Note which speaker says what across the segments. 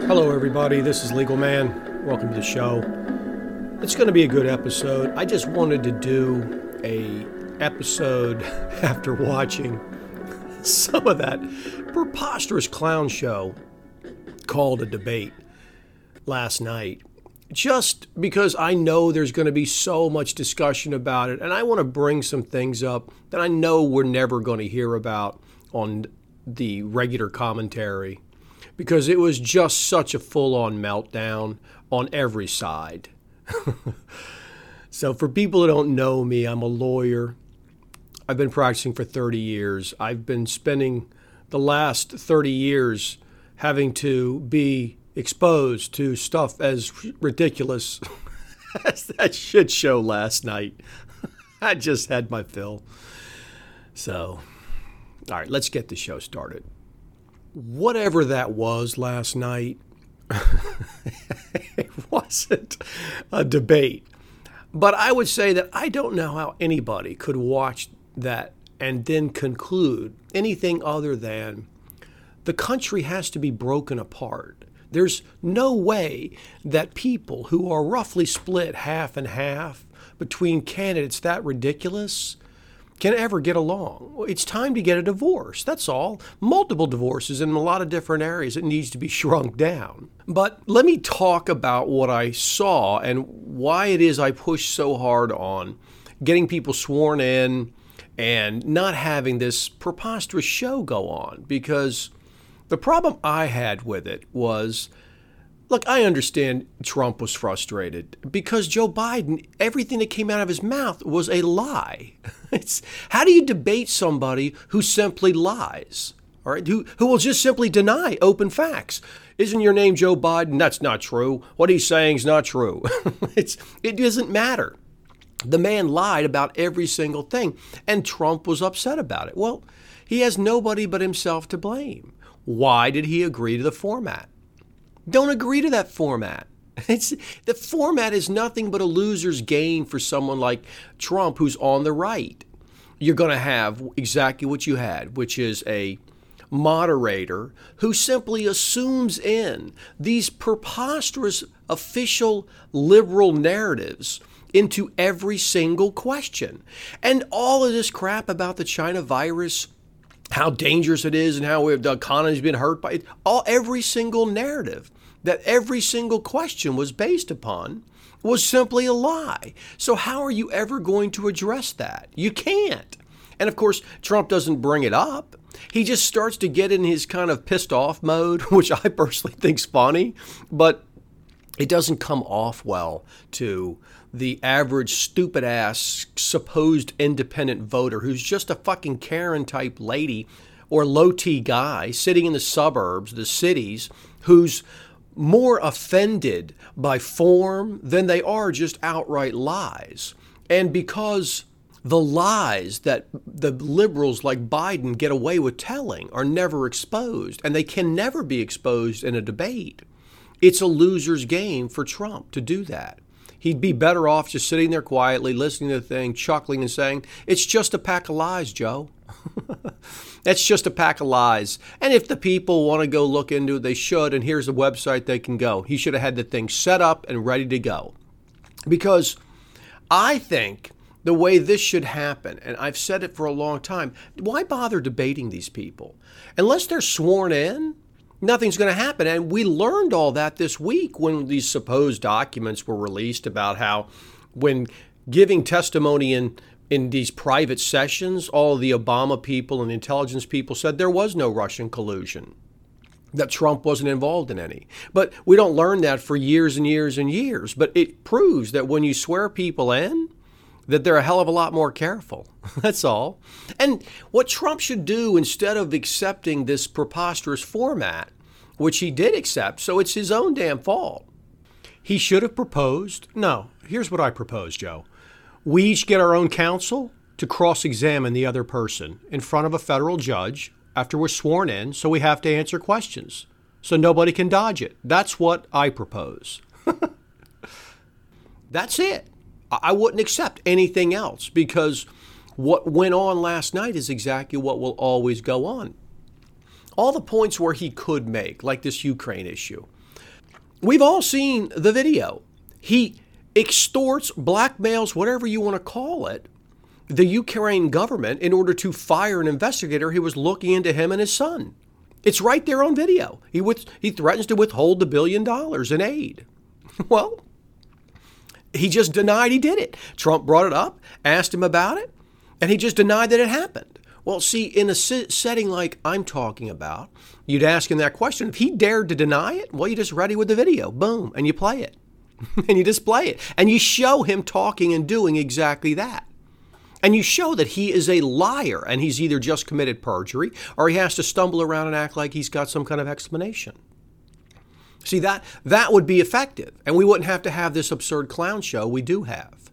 Speaker 1: Hello, everybody. This is Legal Man. Welcome to the show. It's going to be a good episode. I just wanted to do a episode after watching some of that preposterous clown show called A Debate last night. Just because I know there's going to be so much discussion about it, and I want to bring some things up that I know we're never going to hear about on the regular commentary, because it was just such a full-on meltdown on every side. So for people who don't know me, I'm a lawyer. I've been practicing for 30 years. I've been spending the last 30 years having to be exposed to stuff as ridiculous as that shit show last night. I just had my fill. So, all right, let's get the show started. Whatever that was last night, it wasn't a debate. But I would say that I don't know how anybody could watch that and then conclude anything other than the country has to be broken apart. There's no way that people who are roughly split half and half between candidates that ridiculous can ever get along. It's time to get a divorce, that's all. Multiple divorces in a lot of different areas. It needs to be shrunk down. But let me talk about what I saw and why it is I push so hard on getting people sworn in and not having this preposterous show go on. Because the problem I had with it was, look, I understand Trump was frustrated because Joe Biden, everything that came out of his mouth was a lie. How do you debate somebody who simply lies, all right? Who will just simply deny open facts? Isn't your name Joe Biden? That's not true. What he's saying is not true. It doesn't matter. The man lied about every single thing, and Trump was upset about it. Well, he has nobody but himself to blame. Why did he agree to the format? Don't agree to that format. The format is nothing but a loser's game for someone like Trump who's on the right. You're going to have exactly what you had, which is a moderator who simply assumes in these preposterous official liberal narratives into every single question. And all of this crap about the China virus, how dangerous it is and how the economy's been hurt by it, every single narrative that every single question was based upon was simply a lie. So how are you ever going to address that? You can't. And of course, Trump doesn't bring it up. He just starts to get in his kind of pissed off mode, which I personally think's funny, but it doesn't come off well to the average stupid ass supposed independent voter who's just a fucking Karen type lady or low T guy sitting in the suburbs, the cities, who's more offended by form than they are just outright lies. And because the lies that the liberals like Biden get away with telling are never exposed, and they can never be exposed in a debate, it's a loser's game for Trump to do that. He'd be better off just sitting there quietly, listening to the thing, chuckling and saying, it's just a pack of lies, Joe. That's just a pack of lies. And if the people want to go look into it, they should. And here's the website they can go. He should have had the thing set up and ready to go. Because I think the way this should happen, and I've said it for a long time, why bother debating these people? Unless they're sworn in, nothing's going to happen. And we learned all that this week when these supposed documents were released about how when giving testimony in these private sessions, all the Obama people and intelligence people said there was no Russian collusion, that Trump wasn't involved in any. But we don't learn that for years and years and years. But it proves that when you swear people in, that they're a hell of a lot more careful. That's all. And what Trump should do instead of accepting this preposterous format, which he did accept, so it's his own damn fault, he should have proposed, no, here's what I propose, Joe. We each get our own counsel to cross-examine the other person in front of a federal judge after we're sworn in, so we have to answer questions, so nobody can dodge it. That's what I propose. That's it. I wouldn't accept anything else, because what went on last night is exactly what will always go on. All the points where he could make, like this Ukraine issue, We've all seen the video. He extorts, blackmails, whatever you want to call it, the Ukraine government in order to fire an investigator who was looking into him and his son. It's right there on video. He threatens to withhold the $1 billion in aid. Well, he just denied he did it. Trump brought it up, asked him about it, and he just denied that it happened. Well, see, in a setting like I'm talking about, you'd ask him that question. If he dared to deny it, well, you just ready with the video. Boom, and you play it. And you display it. And you show him talking and doing exactly that. And you show that he is a liar and he's either just committed perjury or he has to stumble around and act like he's got some kind of explanation. See, that would be effective. And we wouldn't have to have this absurd clown show we do have.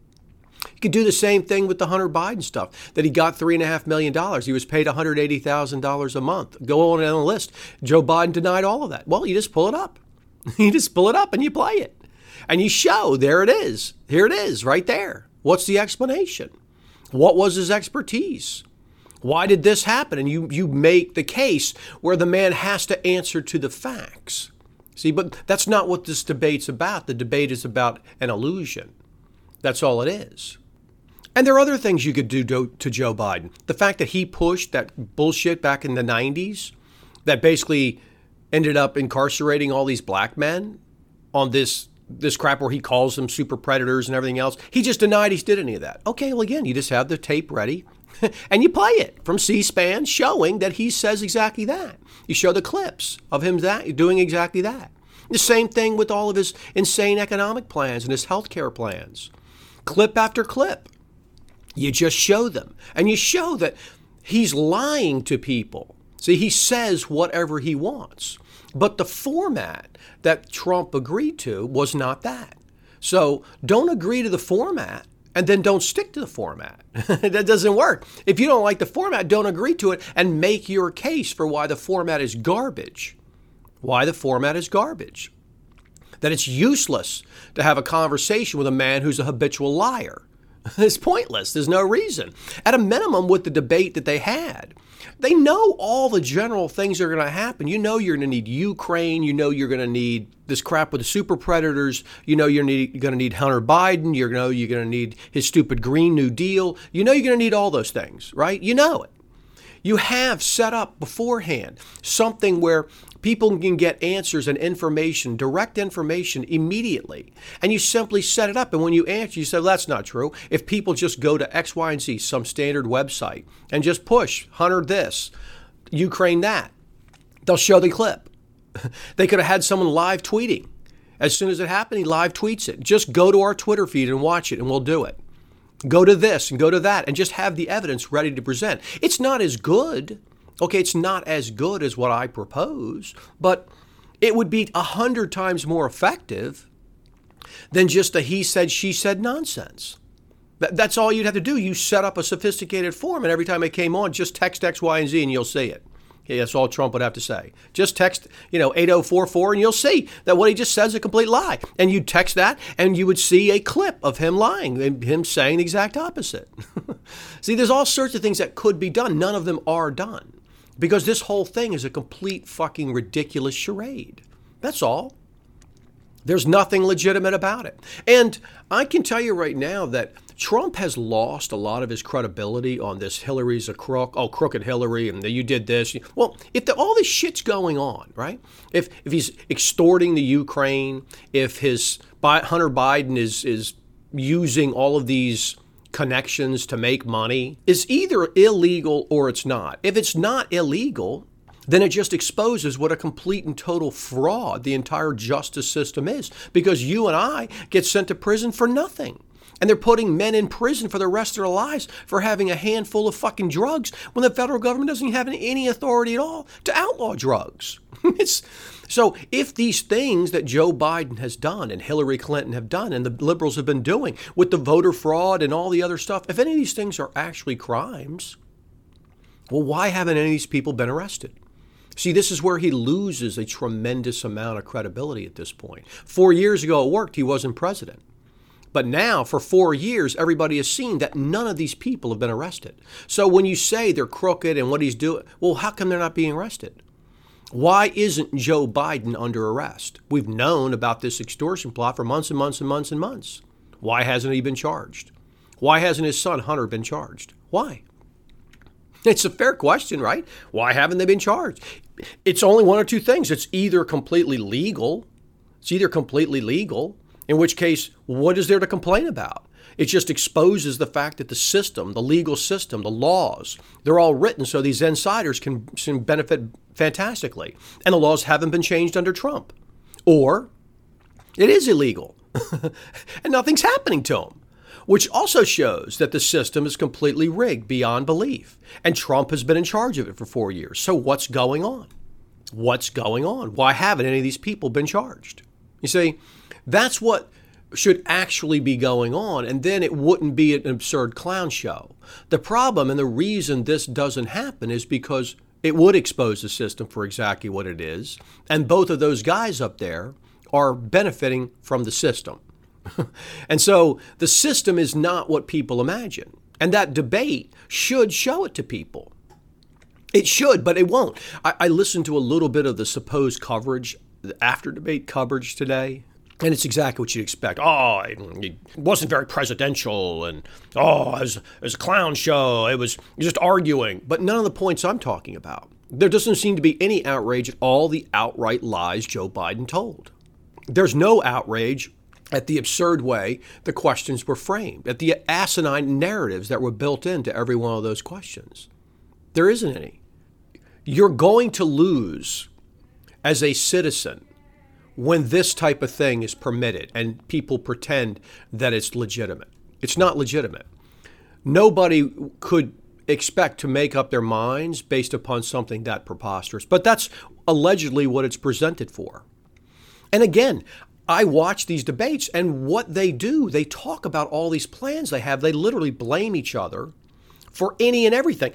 Speaker 1: You could do the same thing with the Hunter Biden stuff, that he got $3.5 million. He was paid $180,000 a month. Go on the list. Joe Biden denied all of that. Well, you just pull it up. You just pull it up and you play it. And you show, there it is. Here it is, right there. What's the explanation? What was his expertise? Why did this happen? And you make the case where the man has to answer to the facts. See, but that's not what this debate's about. The debate is about an illusion. That's all it is. And there are other things you could do to Joe Biden. The fact that he pushed that bullshit back in the 90s that basically ended up incarcerating all these black men on this crap where he calls them super predators and everything else. He just denied he did any of that. Okay, well, again, you just have the tape ready and you play it from C-SPAN showing that he says exactly that. You show the clips of him doing exactly that. The same thing with all of his insane economic plans and his healthcare plans. Clip after clip. You just show them. And you show that he's lying to people. See, he says whatever he wants. But the format that Trump agreed to was not that. So don't agree to the format and then don't stick to the format. That doesn't work. If you don't like the format, don't agree to it and make your case for why the format is garbage. Why the format is garbage. That it's useless to have a conversation with a man who's a habitual liar. It's pointless. There's no reason. At a minimum, with the debate that they had, they know all the general things that are going to happen. You know you're going to need Ukraine. You know you're going to need this crap with the super predators. You know you're going to need Hunter Biden. You know you're going to need his stupid Green New Deal. You know you're going to need all those things, right? You know it. You have set up beforehand something where people can get answers and information, direct information immediately. And you simply set it up. And when you answer, you say, well, that's not true. If people just go to X, Y, and Z, some standard website, and just push Hunter this, Ukraine that, they'll show the clip. They could have had someone live tweeting. As soon as it happened, he live tweets it. Just go to our Twitter feed and watch it, and we'll do it. Go to this and go to that and just have the evidence ready to present. It's not as good. Okay, it's not as good as what I propose, but it would be 100 times more effective than just a he said, she said nonsense. That's all you'd have to do. You set up a sophisticated form, and every time it came on, just text X, Y, and Z, and you'll see it. Okay, that's all Trump would have to say. Just text, 8044, and you'll see that what he just said is a complete lie. And you'd text that, and you would see a clip of him lying, and him saying the exact opposite. See, there's all sorts of things that could be done. None of them are done. Because this whole thing is a complete fucking ridiculous charade. That's all. There's nothing legitimate about it. And I can tell you right now that Trump has lost a lot of his credibility on this Hillary's a crook, crooked Hillary, and you did this. Well, if all this shit's going on, right? If he's extorting the Ukraine, if Hunter Biden is using all of these connections to make money, is either illegal or it's not. If it's not illegal, then it just exposes what a complete and total fraud the entire justice system is, because you and I get sent to prison for nothing. And they're putting men in prison for the rest of their lives for having a handful of fucking drugs when the federal government doesn't have any authority at all to outlaw drugs. So if these things that Joe Biden has done and Hillary Clinton have done and the liberals have been doing with the voter fraud and all the other stuff, if any of these things are actually crimes, well, why haven't any of these people been arrested? See, this is where he loses a tremendous amount of credibility at this point. 4 years ago it worked. He wasn't president. But now, for 4 years, everybody has seen that none of these people have been arrested. So when you say they're crooked and what he's doing, well, how come they're not being arrested? Why isn't Joe Biden under arrest? We've known about this extortion plot for months and months and months and months. Why hasn't he been charged? Why hasn't his son Hunter been charged? Why? It's a fair question, right? Why haven't they been charged? It's only one or two things. It's either completely legal, in which case, what is there to complain about? It just exposes the fact that the system, the legal system, the laws, they're all written so these insiders can benefit fantastically. And the laws haven't been changed under Trump. Or it is illegal and nothing's happening to them, which also shows that the system is completely rigged beyond belief. And Trump has been in charge of it for 4 years. So what's going on? What's going on? Why haven't any of these people been charged? You see, that's what should actually be going on, and then it wouldn't be an absurd clown show. The problem and the reason this doesn't happen is because it would expose the system for exactly what it is, and both of those guys up there are benefiting from the system. And so the system is not what people imagine, and that debate should show it to people. It should, but it won't. I listened to a little bit of the supposed coverage, the after debate coverage today. And it's exactly what you'd expect. Oh, it wasn't very presidential, and it was a clown show. It was just arguing. But none of the points I'm talking about. There doesn't seem to be any outrage at all the outright lies Joe Biden told. There's no outrage at the absurd way the questions were framed, at the asinine narratives that were built into every one of those questions. There isn't any. You're going to lose as a citizen when this type of thing is permitted and people pretend that it's legitimate. It's not legitimate. Nobody could expect to make up their minds based upon something that preposterous, but that's allegedly what it's presented for. And again, I watch these debates, and what they do, they talk about all these plans they have. They literally blame each other for any and everything.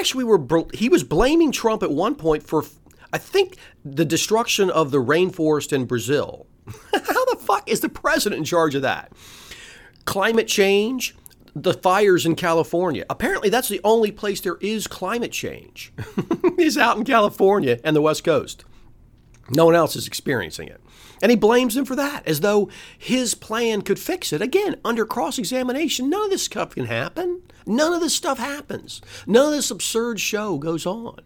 Speaker 1: He was blaming Trump at one point for, I think, the destruction of the rainforest in Brazil. How the fuck is the president in charge of that? Climate change, the fires in California. Apparently that's the only place there is climate change is out in California and the West Coast. No one else is experiencing it. And he blames him for that, as though his plan could fix it. Again, under cross-examination, none of this stuff can happen. None of this stuff happens. None of this absurd show goes on.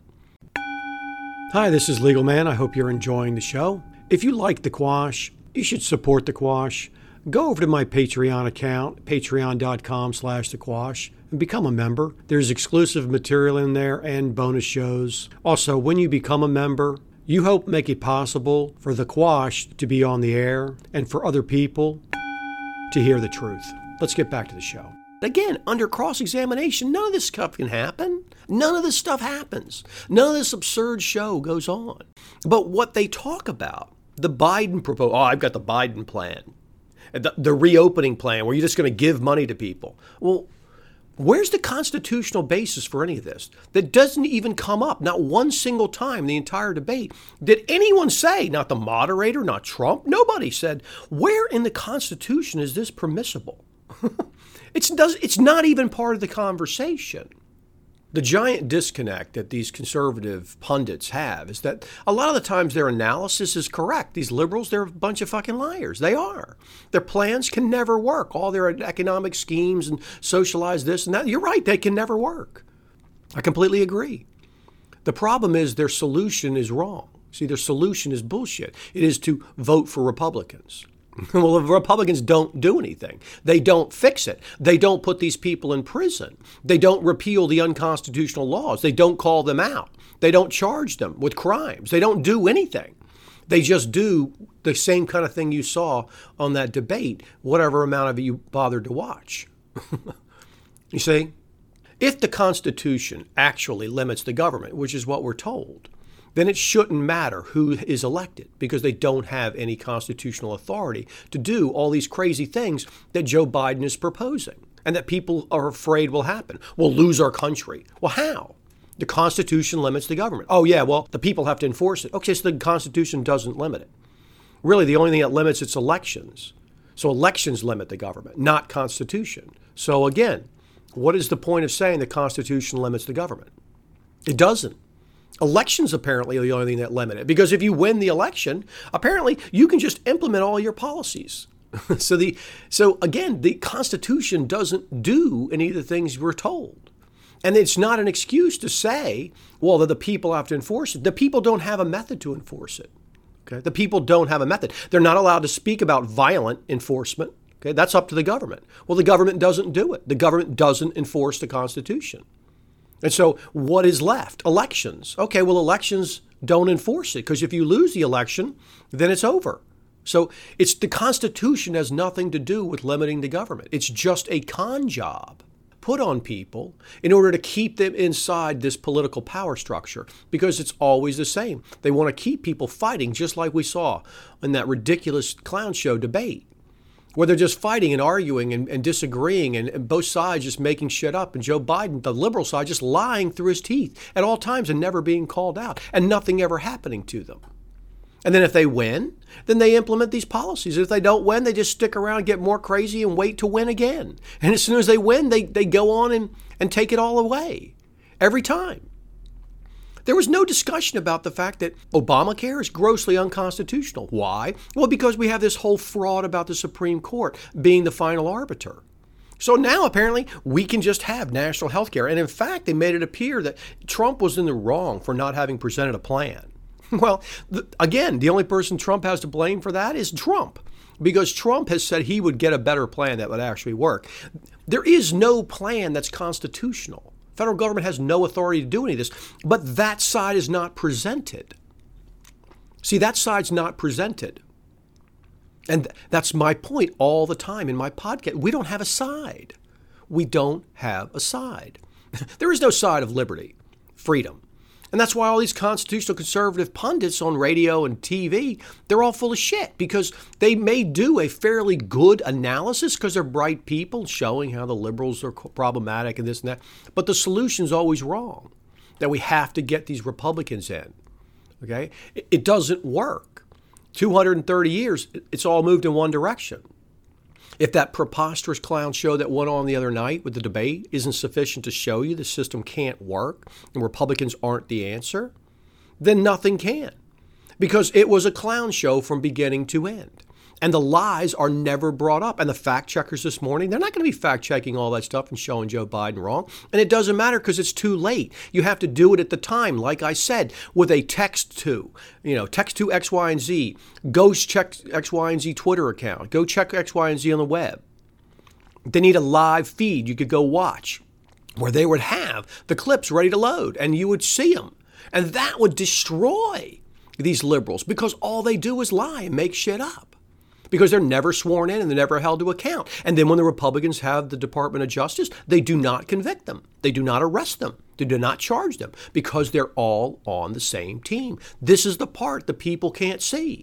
Speaker 1: Hi, this is Legal Man. I hope you're enjoying the show. If you like The Quash, you should support The Quash. Go over to my Patreon account, patreon.com/TheQuash, and become a member. There's exclusive material in there and bonus shows. Also, when you become a member, you help make it possible for The Quash to be on the air and for other people to hear the truth. Let's get back to the show. Again, under cross-examination, none of this stuff can happen. None of this stuff happens. None of this absurd show goes on. But what they talk about, the Biden proposal, I've got the Biden plan, the reopening plan where you're just going to give money to people. Well, where's the constitutional basis for any of this? That doesn't even come up, not one single time in the entire debate. Did anyone say, not the moderator, not Trump, nobody said, where in the Constitution is this permissible? It's not even part of the conversation. The giant disconnect that these conservative pundits have is that a lot of the times their analysis is correct. These liberals, they're a bunch of fucking liars. They are. Their plans can never work. All their economic schemes and socialize this and that. You're right, they can never work. I completely agree. The problem is their solution is wrong. See, their solution is bullshit. It is to vote for Republicans. Well, the Republicans don't do anything. They don't fix it. They don't put these people in prison. They don't repeal the unconstitutional laws. They don't call them out. They don't charge them with crimes. They don't do anything. They just do the same kind of thing you saw on that debate, whatever amount of it you bothered to watch. You see, if the Constitution actually limits the government, which is what we're told, then it shouldn't matter who is elected because they don't have any constitutional authority to do all these crazy things that Joe Biden is proposing and that people are afraid will happen. We'll lose our country. Well, how? The Constitution limits the government. Oh, yeah, well, the people have to enforce it. Okay, so the Constitution doesn't limit it. Really, the only thing that limits it's elections. So elections limit the government, not Constitution. So again, what is the point of saying the Constitution limits the government? It doesn't. Elections apparently are the only thing that limit it, because if you win the election, apparently you can just implement all your policies. So again, the Constitution doesn't do any of the things we're told. And it's not an excuse to say, well, that the people have to enforce it. The people don't have a method to enforce it. Okay? The people don't have a method. They're not allowed to speak about violent enforcement. Okay? That's up to the government. Well, the government doesn't do it. The government doesn't enforce the Constitution. And so what is left? Elections. Okay, well, elections don't enforce it, because if you lose the election, then it's over. So it's the Constitution has nothing to do with limiting the government. It's just a con job put on people in order to keep them inside this political power structure, because it's always the same. They want to keep people fighting, just like we saw in that ridiculous clown show debate, where they're just fighting and arguing and disagreeing, and both sides just making shit up, and Joe Biden, the liberal side, just lying through his teeth at all times and never being called out, and nothing ever happening to them. And then if they win, then they implement these policies. If they don't win, they just stick around, get more crazy, and wait to win again. And as soon as they win, they go on and take it all away. Every time. There was no discussion about the fact that Obamacare is grossly unconstitutional. Why? Well, because we have this whole fraud about the Supreme Court being the final arbiter. So now apparently we can just have national health care. And in fact, they made it appear that Trump was in the wrong for not having presented a plan. Well, again, the only person Trump has to blame for that is Trump, because Trump has said he would get a better plan that would actually work. There is no plan that's constitutional. Federal government has no authority to do any of this, but that side is not presented. See, that side's not presented. And that's my point all the time in my podcast. We don't have a side. We don't have a side. There is no side of liberty, freedom. And that's why all these constitutional conservative pundits on radio and TV, they're all full of shit, because they may do a fairly good analysis because they're bright people showing how the liberals are problematic and this and that. But the solution's always wrong, that we have to get these Republicans in. Okay? It doesn't work. 230 years, it's all moved in one direction. If that preposterous clown show that went on the other night with the debate isn't sufficient to show you the system can't work and Republicans aren't the answer, then nothing can. Because it was a clown show from beginning to end. And the lies are never brought up. And the fact checkers this morning, they're not going to be fact checking all that stuff and showing Joe Biden wrong. And it doesn't matter because it's too late. You have to do it at the time, like I said, with a text to X, Y, and Z. Go check X, Y, and Z Twitter account. Go check X, Y, and Z on the web. They need a live feed you could go watch where they would have the clips ready to load and you would see them. And that would destroy these liberals, because all they do is lie and make shit up. Because they're never sworn in and they're never held to account. And then when the Republicans have the Department of Justice, they do not convict them. They do not arrest them. They do not charge them, because they're all on the same team. This is the part the people can't see.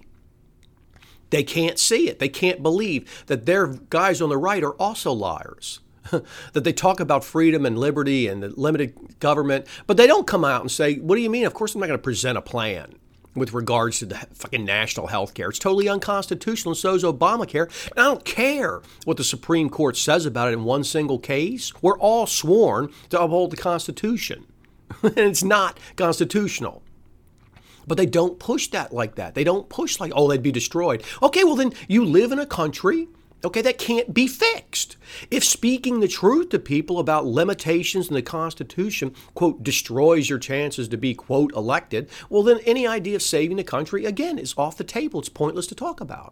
Speaker 1: They can't see it. They can't believe that their guys on the right are also liars. That they talk about freedom and liberty and the limited government, but they don't come out and say, what do you mean? Of course I'm not going to present a plan with regards to the fucking national health care. It's totally unconstitutional, and so is Obamacare. And I don't care what the Supreme Court says about it in one single case. We're all sworn to uphold the Constitution. And it's not constitutional. But they don't push that like that. They don't push like, oh, they'd be destroyed. Okay, well then you live in a country, okay, that can't be fixed. If speaking the truth to people about limitations in the Constitution, quote, destroys your chances to be, quote, elected, well, then any idea of saving the country, again, is off the table. It's pointless to talk about.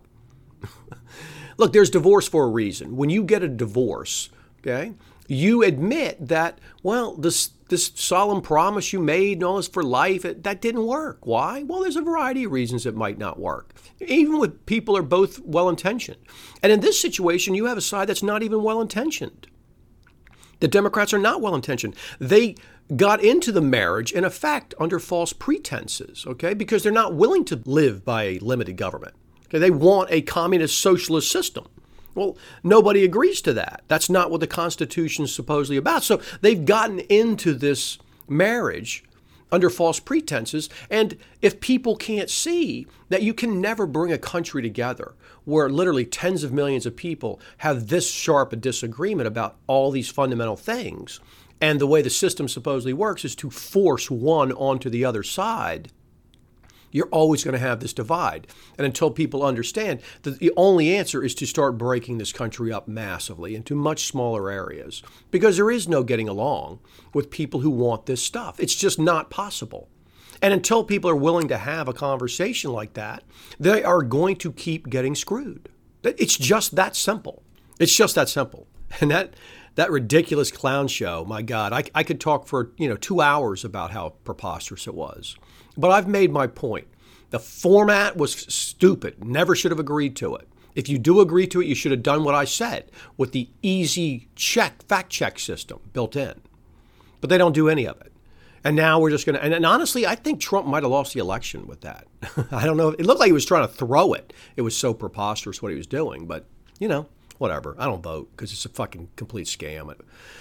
Speaker 1: Look, there's divorce for a reason. When you get a divorce, okay, you admit that, well, this solemn promise you made and all this for life, that didn't work. Why? Well, there's a variety of reasons it might not work, even with people are both well-intentioned. And in this situation, you have a side that's not even well-intentioned. The Democrats are not well-intentioned. They got into the marriage, in effect, under false pretenses, okay, because they're not willing to live by a limited government. Okay? They want a communist socialist system. Well, nobody agrees to that. That's not what the Constitution is supposedly about. So they've gotten into this marriage under false pretenses. And if people can't see that you can never bring a country together where literally tens of millions of people have this sharp a disagreement about all these fundamental things, and the way the system supposedly works is to force one onto the other side, you're always going to have this divide. And until people understand that the only answer is to start breaking this country up massively into much smaller areas, because there is no getting along with people who want this stuff. It's just not possible. And until people are willing to have a conversation like that, they are going to keep getting screwed. It's just that simple. It's just that simple. And that ridiculous clown show, my God, I could talk for 2 hours about how preposterous it was. But I've made my point. The format was stupid. Never should have agreed to it. If you do agree to it, you should have done what I said with the easy fact check system built in. But they don't do any of it. And now we're just going to, and honestly, I think Trump might have lost the election with that. I don't know. It looked like he was trying to throw it. It was so preposterous what he was doing. But, whatever. I don't vote because it's a fucking complete scam.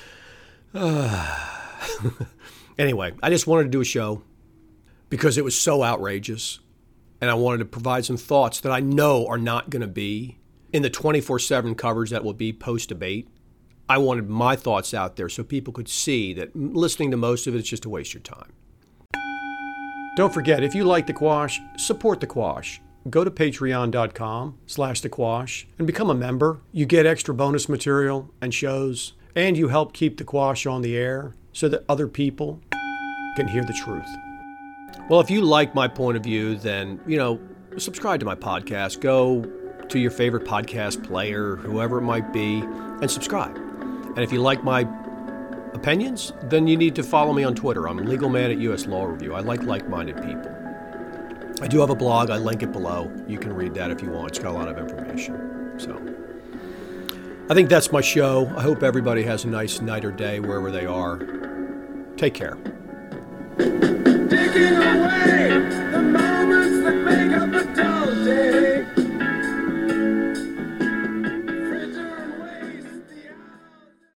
Speaker 1: Anyway, I just wanted to do a show because it was so outrageous. And I wanted to provide some thoughts that I know are not going to be in the 24/7 coverage that will be post-debate. I wanted my thoughts out there so people could see that listening to most of it is just a waste of your time. Don't forget, if you like The Quash, support The Quash. Go to patreon.com/The Quash and become a member. You get extra bonus material and shows, and you help keep The Quash on the air so that other people can hear the truth. Well, if you like my point of view, then, subscribe to my podcast. Go to your favorite podcast player, whoever it might be, and subscribe. And if you like my opinions, then you need to follow me on Twitter. I'm LegalMan at US Law Review. I like like-minded people. I do have a blog. I link it below. You can read that if you want. It's got a lot of information. So I think that's my show. I hope everybody has a nice night or day wherever they are. Take care. Taking away